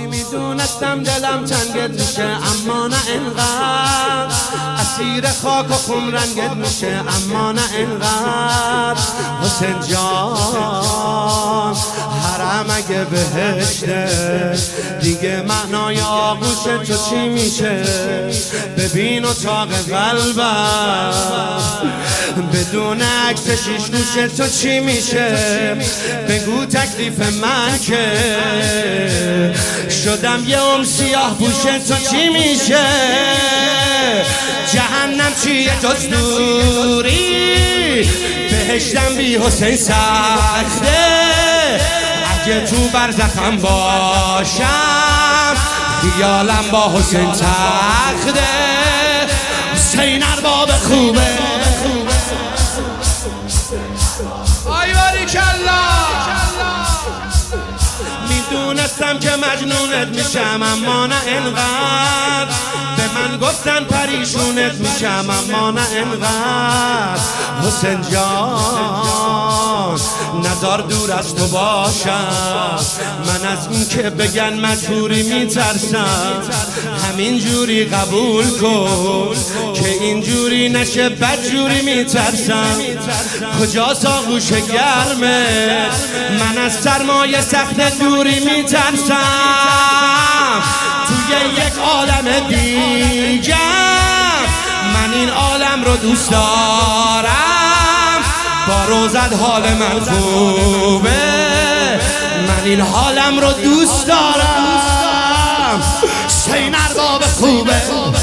میدونستم دلم تنگت میشه اما نه انقدر، اسیر خاک و خون رنگت میشه اما نه انقدر. حسین جان حرم اگه بهشته دیگه معنای آغوش تو چی میشه؟ ببین اتاق قلبم بدون عکس شیش گوش تو چی میشه؟ بگو تکلیف من که شدم یه سیاه پوش تو چی میشه؟ جهنم چیه جز دوری؟ بهشتم بی حسین سخته، اگه تو برزخم باشم خیالم با حسین تخته. حسین ارباب خوبه آی باریکالله. میدونستم که مجنونت میشم اما نه انقدر، به من گفتن پریشونت میشم اما نه انقدر. حسین جان نزار دور از تو باشم، من از این که بگن مجبوری میترسم. همین جوری قبول کن که اینجوری نشه بدجوری میترسم. کجاست آغوش گرمه؟ من از سرمایه سخت دوری میترسم. توی یک عالم دیگه من این عالم رو دوست دارم. با روزت حال من خوبه، من این حالم رو دوست دارم. حسین ارباب خوبه